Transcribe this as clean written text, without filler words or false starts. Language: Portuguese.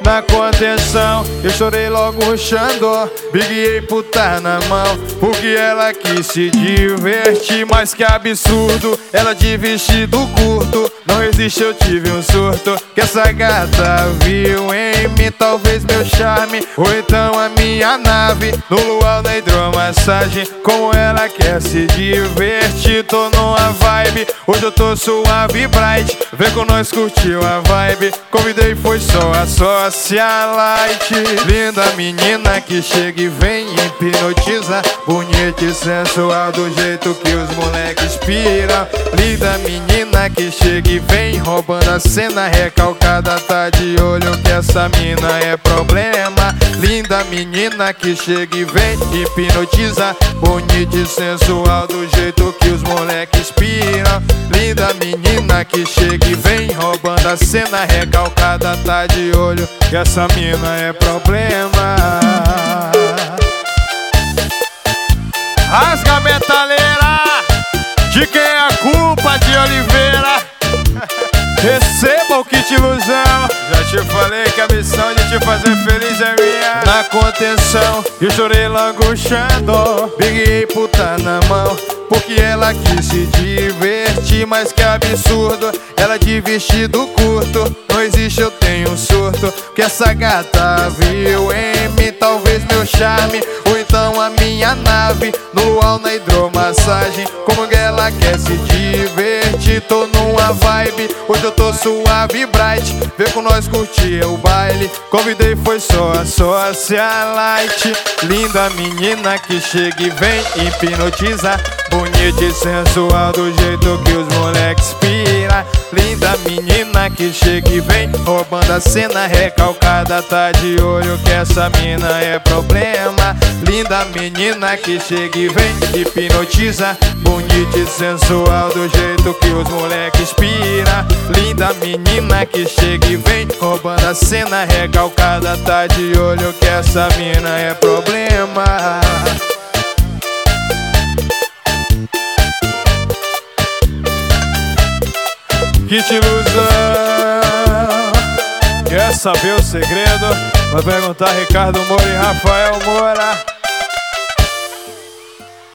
na contenção. Eu chorei logo o Xandó, briguei puta na mão, porque ela quis se divertir. Mas que absurdo, ela de vestido curto, não resiste, eu tive um surto. Que essa gata viu em mim talvez meu charme, ou então a minha nave no luau da hidromassagem. Como ela quer se divertir, tô numa vibe. Hoje eu tô suave bright, vem com nós curtiu a vibe. Convidei foi só a socialite. Linda menina que chega e vem hipnotiza, bonita e sensual do jeito que os moleques piram. Linda menina que chega e vem roubando a cena, recalcada tá de olho que essa mina é problema. Linda menina que chega e vem hipnotiza, bonita e sensual do jeito que os moleques piram. Linda menina que chega e vem roubando a cena, recalcada tá de olho que essa mina é problema. Rasga a metaleira, de quem é a culpa de Oliveira? Receba o kit ilusão. Já te falei que a missão de te fazer feliz é minha. Na contenção, eu chorei logo o Xandó, briguei puta na mão, porque ela quis se divertir. Mas que absurdo, ela de vestido curto, não existe, eu tenho um surto. Que essa gata viu em mim talvez meu charme, ou então a minha nave no luau na hidromassagem. Como que ela quer se divertir, tô numa vibe. Hoje eu tô suave bright, vem com nós curtir o baile. Convidei foi só a socialite. Linda menina que chega e vem hipnotiza, bonita e sensual do jeito que os moleques pira. Linda menina que chega e vem roubando a cena, recalcada tá de olho que essa mina é problema. Linda menina que chega e vem hipnotiza, bonita e sensual do jeito que os moleques pira. Linda menina que chega e vem roubando a cena, recalcada tá de olho que essa mina é problema. Kit ilusão. Quer saber o segredo? Vai perguntar Ricardo Moura e Rafael Moura.